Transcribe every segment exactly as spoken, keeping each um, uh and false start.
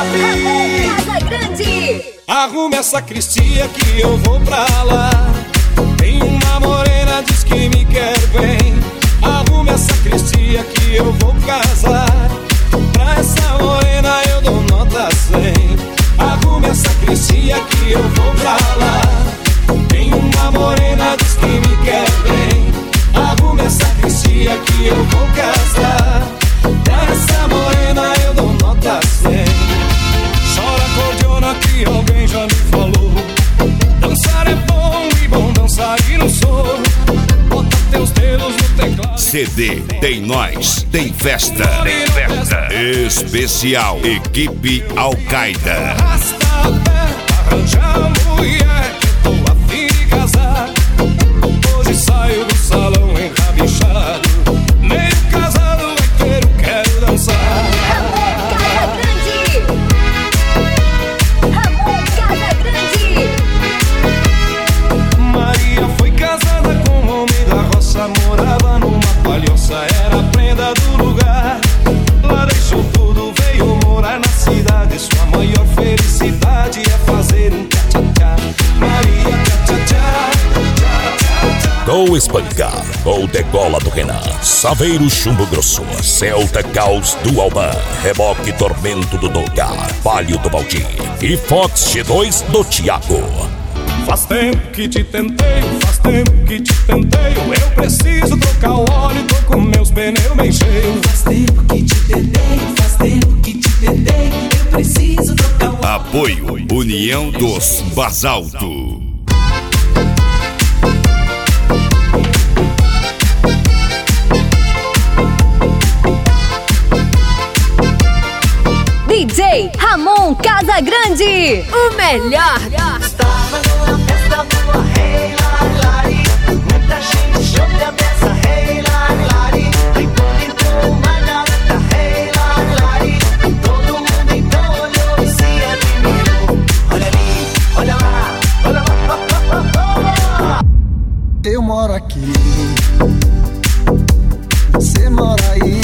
Ramon Casa Grande. Arrume essa cristia que eu vou pra lá. Tem uma morena, diz que me quer bem. Arrume essa cristia que eu vou casar. Pra essa morena eu dou nota cem. Arrume essa cristia que eu vou pra lá. Tem uma morena, diz que me quer bem. Arrume essa cristia que eu vou casar. Pra essa morena eu dou nota cem. Chora acordeona que alguém já me falou. Dançar é bom e bom dançar e não sou. Bota teus dedos no teclado. C D Tem Nós, tem festa. Tem festa especial. Equipe Al-Qaeda. Arrasta a pé, arranja mulher, que eu tô a fim de casar. Hoje saio do salão enrabixado, meio casado inteiro quero dançar. Ramon Casa Grande. Ramon Casa Grande. Maria foi casada com um homem da roça. Morava numa palhoça, era a prenda do lugar. Lá deixou tudo, veio morar na cidade. Sua maior felicidade é fazer um tchá-tchá-tchá. Maria tchá-tchá-tchá. Gol Espancar, Gol Degola do Renan, Saveiro Chumbo Grosso, Celta Caos do Alban, Reboque Tormento do Doga, Palio do Baldi e Fox G dois do Thiago. Faz tempo que te tentei, faz tempo que te tentei. Eu preciso trocar o óleo, tô com meus pneus bem cheios. Faz tempo que te tentei, faz tempo que te tentei. Eu preciso trocar o óleo. Apoio União dos Basalto. D J Ramon Casa Grande, o melhor. Estava numa festa boa, hey, lari, lari. Muita gente chama a peça, hey, lari, lari. Aí quando entrou uma garota, hey, lari, lari. Todo mundo então olhou e se admirou. Olha ali, olha lá, olha lá, oh, oh, oh, oh. Eu moro aqui, você mora aí.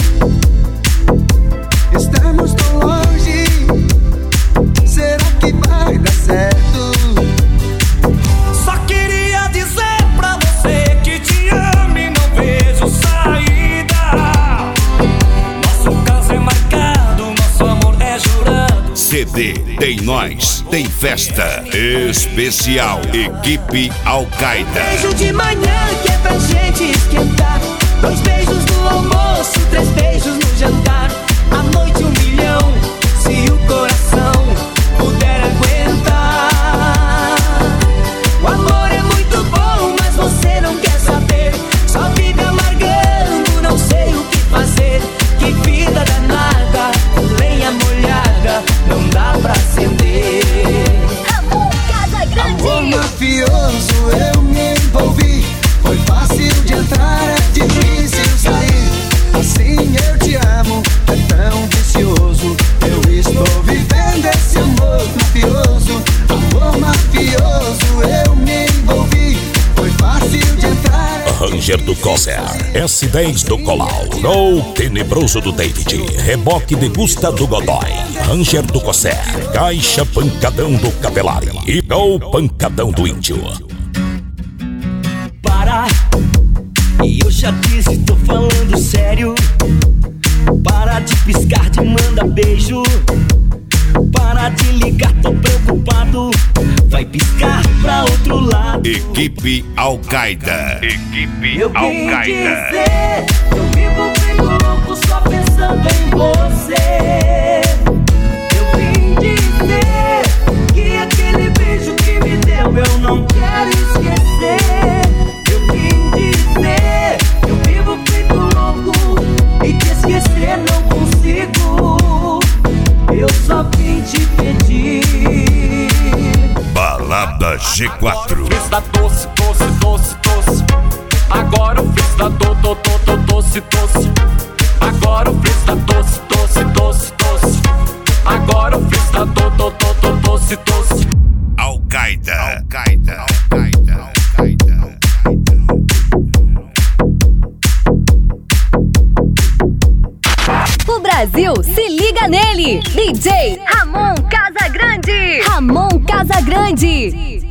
Estamos tão longe, será que vai dar certo? Só queria dizer pra você que te amo e não vejo saída. Nosso caso é marcado, nosso amor é jurado. C D Tem Nós, tem festa especial. Equipe Al-Qaeda. Beijo de manhã que é pra gente esquentar. Dois beijos no almoço, três beijos no jantar. À noite um milhão, se o coração puder aguentar. O amor é muito bom, mas você não quer saber. Só vive amargando, não sei o que fazer. Que vida danada, lenha molhada, não dá pra acender. Ramon Casa Grande. Amor mafioso, eu me envolvi. Foi fácil de entrar, é difícil sair. Assim eu te amo, é tão vicioso. Eu estou vivendo esse amor mafioso. Amor mafioso, eu me envolvi. Foi fácil de entrar. Ranger do Corsair, S dez do Colau, Gol Tenebroso do David, Reboque de Gusta do Godoy, Ranger do Corsair, Caixa Pancadão do Capelari e Gol Pancadão do Índio. Para, e eu já disse, tô falando sério. Para de piscar, de manda beijo. Para de ligar, tô preocupado. Vai piscar pra outro lado. Equipe Al-Qaeda. Equipe Eu vim Al-Qaeda. dizer, eu vivo feito louco só pensando em você. Eu vim dizer que aquele beijo que me deu eu não quero esquecer. Eu vim dizer, eu vivo feito louco e te esquecer não consigo. Eu só vim te pedir. Balada G quatro. Fiz da doce, doce, doce, doce. Agora o fiz da do, do, do, do, doce, doce. Agora o fiz da doce, doce, doce, doce. Agora o fiz da do, do, do, do, doce, doce. Al-Qaeda. Al-Qaeda. Al-Qaeda. Al-Qaeda. O Brasil se liga nele. D J Ramon Casagrande. Ramon Casagrande.